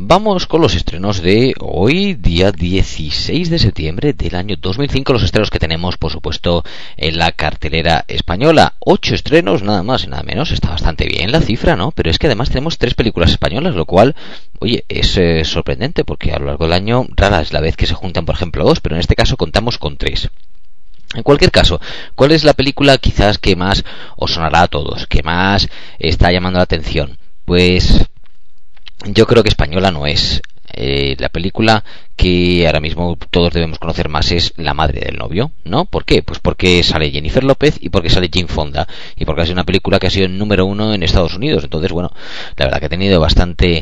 vamos con los estrenos de hoy, día 16 de septiembre del año 2005. Los estrenos que tenemos, por supuesto, en la cartelera española. 8 estrenos, nada más y nada menos. Está bastante bien la cifra, ¿no? Pero es que además tenemos 3 películas españolas, lo cual, oye, es sorprendente, porque a lo largo del año rara es la vez que se juntan, por ejemplo, 2, pero en este caso contamos con 3. En cualquier caso, ¿cuál es la película quizás que más os sonará a todos, que más está llamando la atención? Pues yo creo que española no es. La película que ahora mismo todos debemos conocer más es La madre del novio, ¿no? ¿Por qué? Pues porque sale Jennifer López y porque sale Jane Fonda y porque es una película que ha sido el número 1 en Estados Unidos. Entonces, bueno, la verdad que ha tenido bastante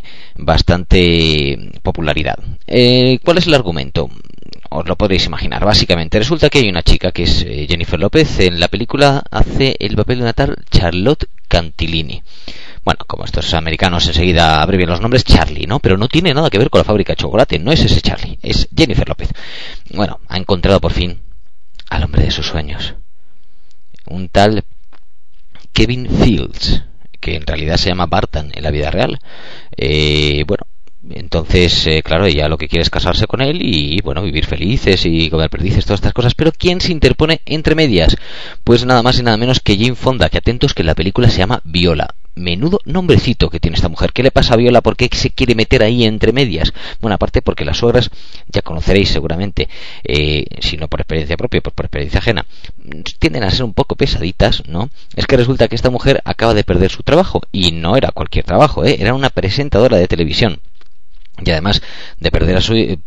popularidad. ¿Cuál es el argumento? Os lo podréis imaginar. Básicamente resulta que hay una chica que es Jennifer López. En la película hace el papel de una tal Charlotte Cantilini. Bueno, como estos americanos enseguida abrevian los nombres, Charlie, ¿no? Pero no tiene nada que ver con la fábrica de chocolate, no es ese Charlie, es Jennifer López. Bueno, ha encontrado por fin al hombre de sus sueños, un tal Kevin Fields, que en realidad se llama Barton en la vida real. Bueno, entonces, claro, ella lo que quiere es casarse con él y, bueno, vivir felices y comer perdices, todas estas cosas. Pero ¿quién se interpone entre medias? Pues nada más y nada menos que Jane Fonda, que atentos que en la película se llama Viola. Menudo nombrecito que tiene esta mujer. ¿Qué le pasa a Viola? ¿Por qué se quiere meter ahí entre medias? Bueno, aparte porque las suegras, ya conoceréis seguramente, si no por experiencia propia, pues por experiencia ajena, tienden a ser un poco pesaditas, ¿no? Es que resulta que esta mujer acaba de perder su trabajo, y no era cualquier trabajo, era una presentadora de televisión. Y además de perder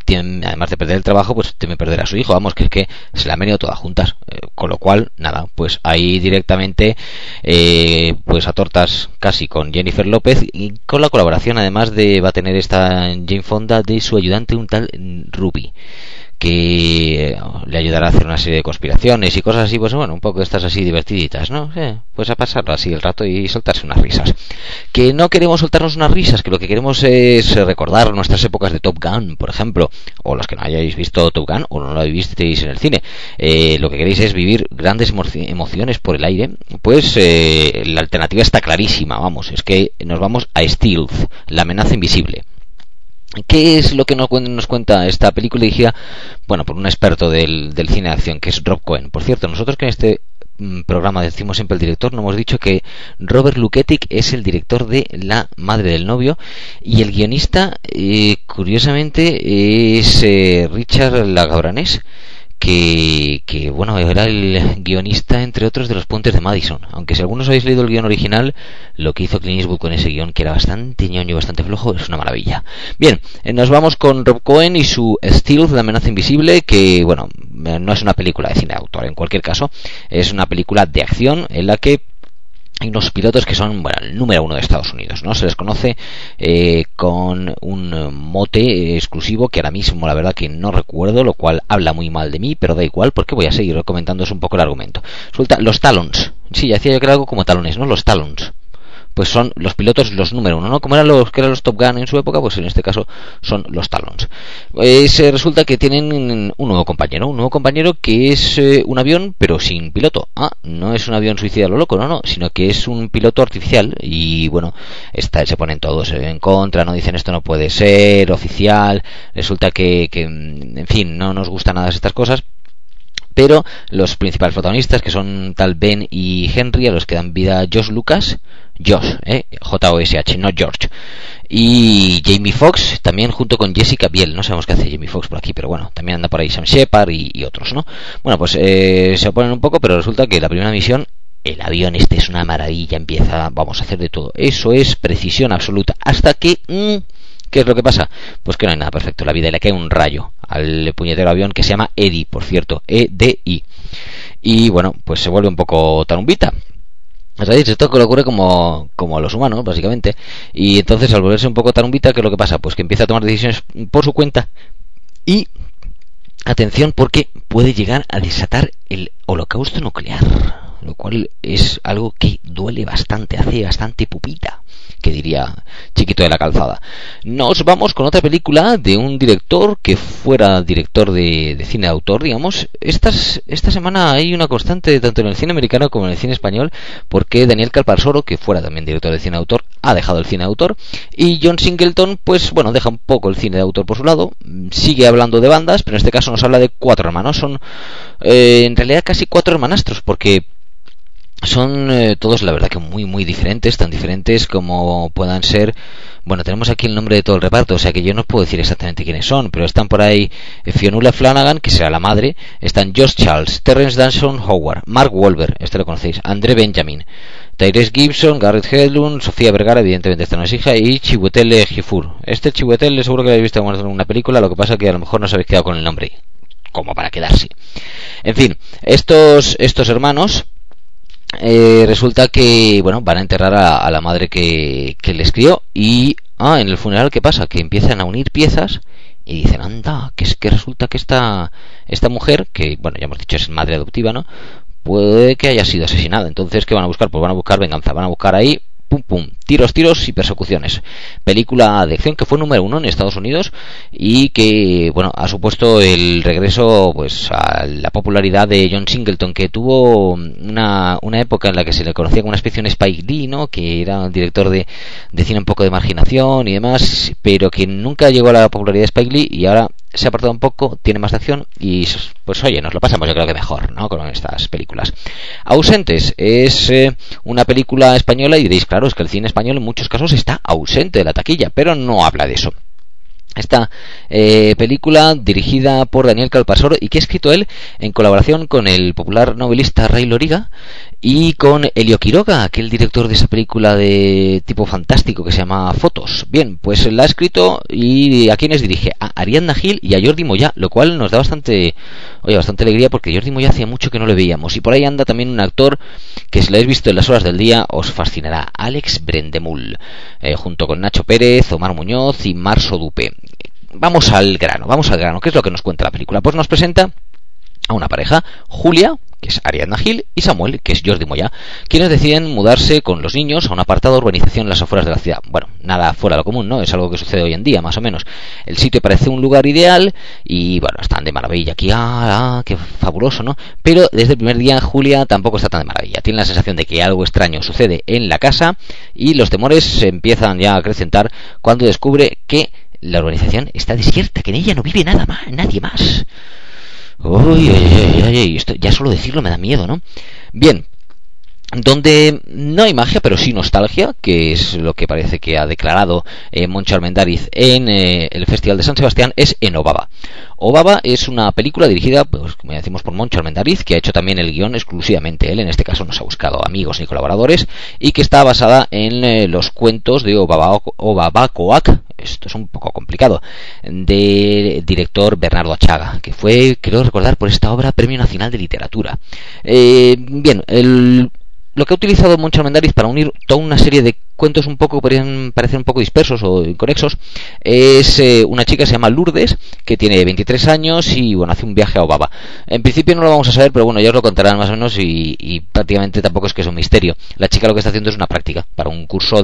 el trabajo, pues teme perder a su hijo. Vamos, que es que se la han venido todas juntas. Con lo cual, nada, pues ahí directamente, pues a tortas casi con Jennifer López, y con la colaboración, además va a tener esta Jane Fonda, de su ayudante, un tal Ruby, que le ayudará a hacer una serie de conspiraciones y cosas así. Pues bueno, un poco estas así divertiditas, ¿no? Pues a pasarlo así el rato y soltarse unas risas. Que no queremos soltarnos unas risas, que lo que queremos es recordar nuestras épocas de Top Gun, por ejemplo, o los que no hayáis visto Top Gun o no lo visteis en el cine. Lo que queréis es vivir grandes emociones por el aire. Pues la alternativa está clarísima, vamos, es que nos vamos a Stealth, la amenaza invisible. ¿Qué es lo que nos cuenta esta película dirigida, bueno, por un experto del cine de acción, que es Rob Cohen? Por cierto, nosotros que en este programa decimos siempre el director, no hemos dicho que Robert Luketic es el director de La madre del novio, y el guionista, curiosamente, es Richard Lagrange, que bueno, era el guionista, entre otros, de Los puentes de Madison. Aunque si algunos habéis leído el guion original, lo que hizo Clint Eastwood con ese guion, que era bastante ñoño y bastante flojo, es una maravilla. Bien, nos vamos con Rob Cohen y su Stealth, la amenaza invisible, que bueno, no es una película de cine de autor, en cualquier caso, es una película de acción en la que hay unos pilotos que son, bueno, el número 1 de Estados Unidos, ¿no? Se les conoce con un mote exclusivo que ahora mismo la verdad que no recuerdo, lo cual habla muy mal de mí, pero da igual porque voy a seguir comentándoos un poco el argumento. Resulta, los Talons. Sí, ya decía yo que era algo como talones, ¿no? Los Talons. Pues son los pilotos los número 1, ¿no? Como eran los Top Gun en su época, pues en este caso son los Talons. Resulta que tienen un nuevo compañero que es un avión pero sin piloto. No es un avión suicida a lo loco, no, sino que es un piloto artificial. Y bueno, se ponen todos en contra, no dicen esto no puede ser oficial. Resulta que en fin, no nos gustan nada estas cosas. Pero los principales protagonistas, que son tal Ben y Henry, a los que dan vida Josh Lucas, J-O-S-H, no George, y Jamie Foxx, también junto con Jessica Biel. No sabemos qué hace Jamie Foxx por aquí, pero bueno, también anda por ahí Sam Shepard y otros, ¿no? Bueno, pues se oponen un poco, pero resulta que la primera misión, el avión este es una maravilla, vamos a hacer de todo. Eso es precisión absoluta, hasta que... ¿qué es lo que pasa? Pues que no hay nada perfecto en la vida y le cae un rayo al puñetero avión, que se llama Eddie, por cierto, E-D-I. Y bueno, pues se vuelve un poco tarumbita. ¿Sabéis? Esto que le ocurre como a los humanos, básicamente. Y entonces, al volverse un poco tarumbita, ¿qué es lo que pasa? Pues que empieza a tomar decisiones por su cuenta. Y atención, porque puede llegar a desatar el holocausto nuclear. lo cual es algo que duele bastante, hace bastante pupita, que diría Chiquito de la Calzada. Nos vamos con otra película de un director que fuera director de cine de autor, digamos. Esta semana hay una constante tanto en el cine americano como en el cine español, porque Daniel Calparsoro, que fuera también director de cine de autor, ha dejado el cine de autor, y John Singleton, pues bueno, deja un poco el cine de autor por su lado, sigue hablando de bandas, pero en este caso nos habla de 4 hermanos. Son en realidad casi 4 hermanastros, porque son todos la verdad que muy muy diferentes, tan diferentes como puedan ser. Bueno, tenemos aquí el nombre de todo el reparto, o sea que yo no puedo decir exactamente quiénes son, pero están por ahí Fionnuala Flanagan, que será la madre, están Josh Charles, Terrence Danson Howard, Mark Wahlberg, este lo conocéis, André Benjamin, Tyrese Gibson, Garrett Hedlund, Sofía Vergara, evidentemente esta no es hija, y Chiwetel Ejiofor. Este Chiwetel seguro que lo habéis visto en una película, lo que pasa que a lo mejor no os habéis quedado con el nombre, como para quedarse. En fin, estos hermanos resulta que bueno, van a enterrar a la madre que les crió, y en el funeral, ¿qué pasa? Que empiezan a unir piezas y dicen, anda, que es que resulta que esta mujer, que bueno, ya hemos dicho es madre adoptiva, ¿no?, puede que haya sido asesinada. Entonces, ¿qué van a buscar? Pues van a buscar venganza, van a buscar ahí pum pum, tiros y persecuciones. Película de acción que fue número 1 en Estados Unidos y que, bueno, ha supuesto el regreso pues a la popularidad de John Singleton, que tuvo una época en la que se le conocía como una especie de Spike Lee, ¿no?, que era un director de cine un poco de marginación y demás, pero que nunca llegó a la popularidad de Spike Lee, y ahora se ha apartado un poco, tiene más de acción y pues oye, nos lo pasamos yo creo que mejor, ¿no?, con estas películas. Ausentes es una película española, y diréis, claro, es que el cine español en muchos casos está ausente de la taquilla, pero no habla de eso. Esta película dirigida por Daniel Calparsoro y que ha escrito él en colaboración con el popular novelista Ray Loriga y con Elio Quiroga, aquel director de esa película de tipo fantástico que se llama Fotos. Bien, pues la ha escrito, y ¿a quiénes dirige? A Ariadna Gil y a Jordi Moyà, lo cual nos da bastante alegría, porque Jordi Moyà hacía mucho que no le veíamos, y por ahí anda también un actor que, si lo habéis visto en Las Horas del Día, os fascinará, Alex Brendemul, junto con Nacho Pérez, Omar Muñoz y Marso Dupe. Vamos al grano. ¿Qué es lo que nos cuenta la película? Pues nos presenta a una pareja, Julia, que es Ariadna Gil, y Samuel, que es Jordi Moyà, quienes deciden mudarse con los niños a una apartada urbanización en las afueras de la ciudad. Bueno, nada fuera de lo común, ¿no? Es algo que sucede hoy en día, más o menos. El sitio parece un lugar ideal y, bueno, están de maravilla aquí, qué fabuloso, ¿no? Pero desde el primer día Julia tampoco está tan de maravilla. Tiene la sensación de que algo extraño sucede en la casa, y los temores se empiezan ya a acrecentar cuando descubre que la urbanización está desierta, que en ella no vive nadie más. Uy, esto ya solo decirlo me da miedo, ¿no? Bien, donde no hay magia, pero sí nostalgia, que es lo que parece que ha declarado Moncho Armendáriz en el Festival de San Sebastián, es en Obaba. Obaba es una película dirigida, pues como ya decimos, por Moncho Armendáriz, que ha hecho también el guión exclusivamente él, en este caso no se ha buscado amigos ni colaboradores, y que está basada en los cuentos de Obabacoac, esto es un poco complicado, de director Bernardo Achaga, que fue, creo recordar, por esta obra Premio Nacional de Literatura. Bien, lo que ha utilizado Moncho Armendáriz para unir toda una serie de cuentos un poco, podrían parecer un poco dispersos o inconexos, es una chica que se llama Lourdes, que tiene 23 años y, bueno, hace un viaje a Obaba. En principio no lo vamos a saber, pero bueno, ya os lo contarán más o menos, y prácticamente tampoco es que es un misterio. La chica lo que está haciendo es una práctica para un curso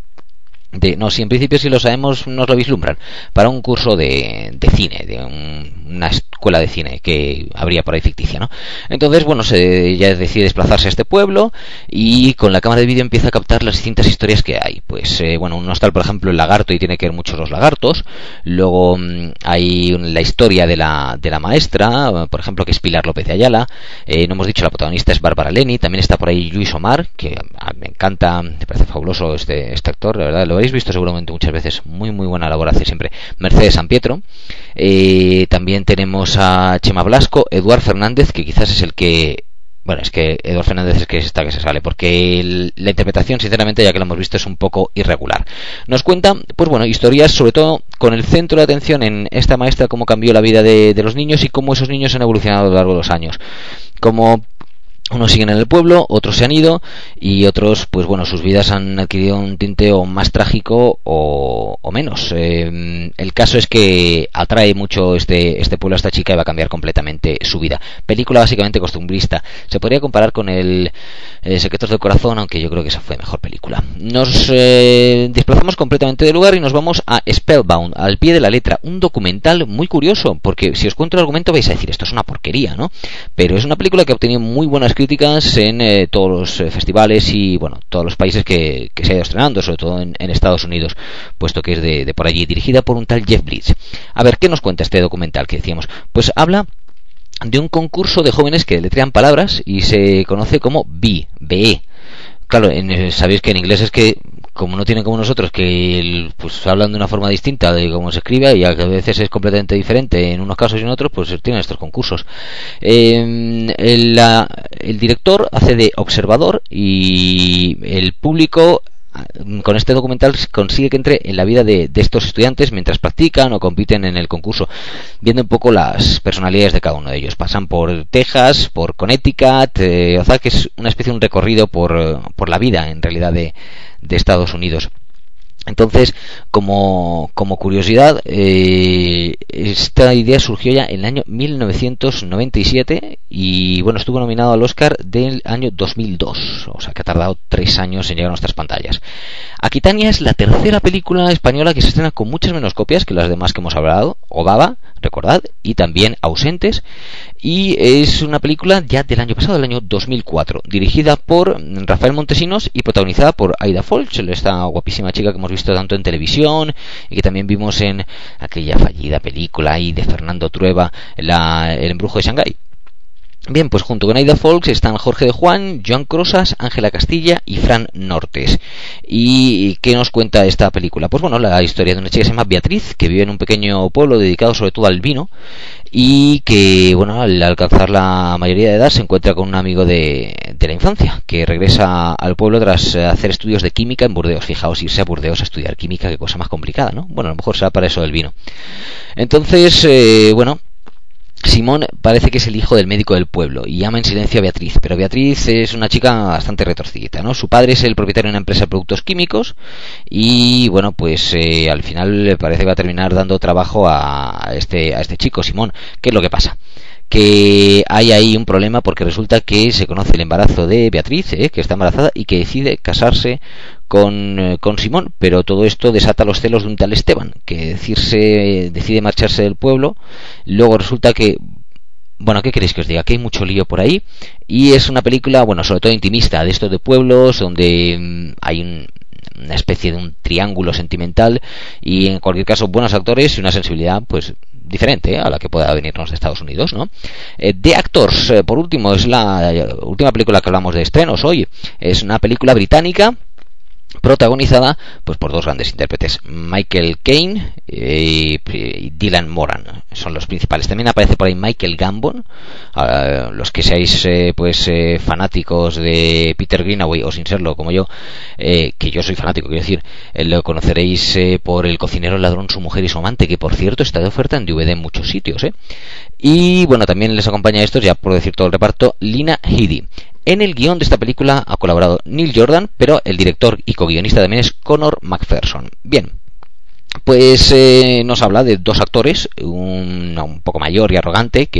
no, si en principio sí lo sabemos, nos lo vislumbran, para un curso de cine, de una escuela de cine que habría por ahí ficticia, ¿no? Entonces, bueno, ella decide desplazarse a este pueblo, y con la cámara de vídeo empieza a captar las distintas historias que hay. Pues, bueno, uno está, por ejemplo, el lagarto, y tiene que ver muchos los lagartos. Luego hay la historia de la maestra, por ejemplo, que es Pilar López de Ayala. No hemos dicho, la protagonista es Bárbara Leni. También está por ahí Luis Omar, que me encanta, me parece fabuloso este actor, la verdad. Lo habéis visto seguramente muchas veces, muy muy buena labor hace siempre. Mercedes Sampietro, también tenemos a Chema Blasco, Eduard Fernández, que quizás es el que, bueno, es que Eduard Fernández es que se sale, porque la interpretación, sinceramente, ya que lo hemos visto, es un poco irregular. Nos cuenta, pues bueno, historias sobre todo con el centro de atención en esta maestra, cómo cambió la vida de los niños y cómo esos niños han evolucionado a lo largo de los años. Como Unos siguen en el pueblo, otros se han ido y otros, pues bueno, sus vidas han adquirido un tinte o más trágico o menos. El caso es que atrae mucho este pueblo a esta chica y va a cambiar completamente su vida. Película básicamente costumbrista. Se podría comparar con el Secretos del Corazón, aunque yo creo que esa fue mejor película. Nos desplazamos completamente del lugar y nos vamos a Spellbound, al pie de la letra. Un documental muy curioso, porque si os cuento el argumento vais a decir, esto es una porquería, ¿no? Pero es una película que ha obtenido muy buenas críticas en todos los festivales y bueno, todos los países que se ha ido estrenando, sobre todo en Estados Unidos, puesto que es de por allí, dirigida por un tal Jeff Bridges. A ver, ¿qué nos cuenta este documental que decíamos? Pues habla de un concurso de jóvenes que deletrean palabras y se conoce como BE. Claro, sabéis que en inglés es que, como no tienen como nosotros, que pues hablan de una forma distinta de cómo se escribe y a veces es completamente diferente en unos casos y en otros, pues tienen estos concursos. El director hace de observador y el público con este documental consigue que entre en la vida de estos estudiantes mientras practican o compiten en el concurso, viendo un poco las personalidades de cada uno de ellos. Pasan por Texas, por Connecticut, o sea que es una especie de un recorrido por la vida en realidad de Estados Unidos. Entonces, como curiosidad, esta idea surgió ya en el año 1997 y bueno, estuvo nominado al Oscar del año 2002, o sea que ha tardado 3 años en llegar a nuestras pantallas. Aquitania es la tercera película española que se estrena con muchas menos copias que las demás que hemos hablado, Obaba, recordad, y también Ausentes, y es una película ya del año pasado, del año 2004, dirigida por Rafael Montesinos y protagonizada por Aida Folch, esta guapísima chica que hemos visto tanto en televisión y que también vimos en aquella fallida película ahí de Fernando Trueba, El embrujo de Shanghái. Bien, pues junto con Aida Folks están Jorge de Juan, Joan Crosas, Ángela Castilla y Fran Nortes. ¿Y qué nos cuenta esta película? Pues bueno, la historia de una chica que se llama Beatriz, que vive en un pequeño pueblo dedicado sobre todo al vino y que, bueno, al alcanzar la mayoría de edad se encuentra con un amigo de la infancia, que regresa al pueblo tras hacer estudios de química en Burdeos. Fijaos, irse a Burdeos a estudiar química, qué cosa más complicada, ¿no? Bueno, a lo mejor será para eso del vino. Entonces, bueno, Simón parece que es el hijo del médico del pueblo y llama en silencio a Beatriz, pero Beatriz es una chica bastante retorcidita, ¿no? Su padre es el propietario de una empresa de productos químicos y bueno, pues al final le parece que va a terminar dando trabajo a este chico, Simón. ¿Qué es lo que pasa? Que hay ahí un problema porque resulta que se conoce el embarazo de Beatriz, que está embarazada y que decide casarse con Simón, pero todo esto desata los celos de un tal Esteban, que decide marcharse del pueblo. Luego resulta que, bueno, ¿qué queréis que os diga? Que hay mucho lío por ahí y es una película, bueno, sobre todo intimista, de estos de pueblos donde hay una especie de un triángulo sentimental y en cualquier caso buenos actores y una sensibilidad pues diferente a la que pueda venirnos de Estados Unidos, ¿no? The Actors, por último, es la última película que hablamos de estrenos hoy. Es una película británica protagonizada pues por dos grandes intérpretes, Michael Caine y Dylan Moran, son los principales. También aparece por ahí Michael Gambon. Los que seáis fanáticos de Peter Greenaway, o sin serlo como yo, que yo soy fanático, quiero decir, lo conoceréis por El cocinero, el ladrón, su mujer y su amante, que por cierto está de oferta en DVD en muchos sitios, y bueno, también les acompaña a estos, ya por decir todo el reparto, Lina Headey. En el guión de esta película ha colaborado Neil Jordan, pero el director y co-guionista también es Conor McPherson. Bien, pues nos habla de dos actores, un poco mayor y arrogante, que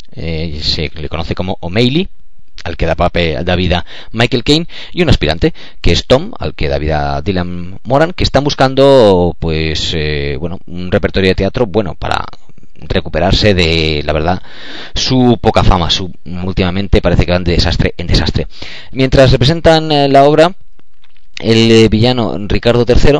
se le conoce como O'Malley, al que da vida Michael Caine, y un aspirante, que es Tom, al que da vida Dylan Moran, que están buscando pues bueno, un repertorio de teatro bueno para recuperarse de, la verdad, su poca fama. Últimamente parece que van de desastre en desastre. Mientras representan la obra, el villano Ricardo III,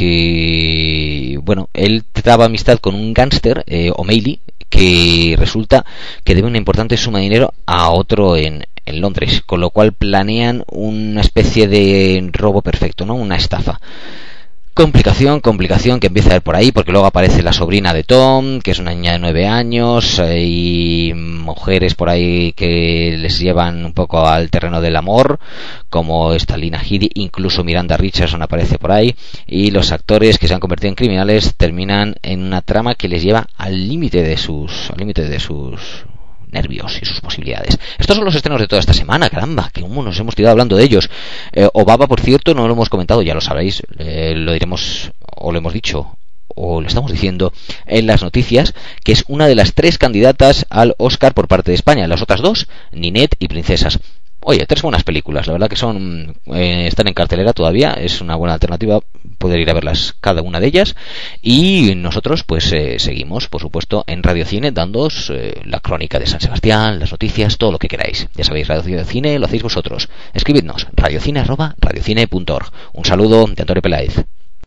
que bueno, él traba amistad con un gángster, O'Malley, que resulta que debe una importante suma de dinero a otro en Londres, con lo cual planean una especie de robo perfecto, ¿no? Una estafa. Complicación que empieza a ver por ahí, porque luego aparece la sobrina de Tom, que es una niña de 9 años, y mujeres por ahí que les llevan un poco al terreno del amor, como esta Lina Headey, incluso Miranda Richardson aparece por ahí, y los actores que se han convertido en criminales terminan en una trama que les lleva al límite de sus nervios y sus posibilidades. Estos son los estrenos de toda esta semana, caramba, que nos hemos tirado hablando de ellos. Obaba, por cierto, no lo hemos comentado, ya lo sabéis, lo diremos o lo hemos dicho o le estamos diciendo en las noticias, que es una de las 3 candidatas al Oscar por parte de España. Las otras 2, Ninette y Princesas. Oye, 3 buenas películas, la verdad que están en cartelera todavía, es una buena alternativa poder ir a verlas cada una de ellas. Y nosotros pues seguimos, por supuesto, en Radio Cine dándoos la crónica de San Sebastián, las noticias, todo lo que queráis. Ya sabéis, Radio Cine lo hacéis vosotros. Escribidnos, radiocine@radiocine.org. Un saludo de Antonio Peláez.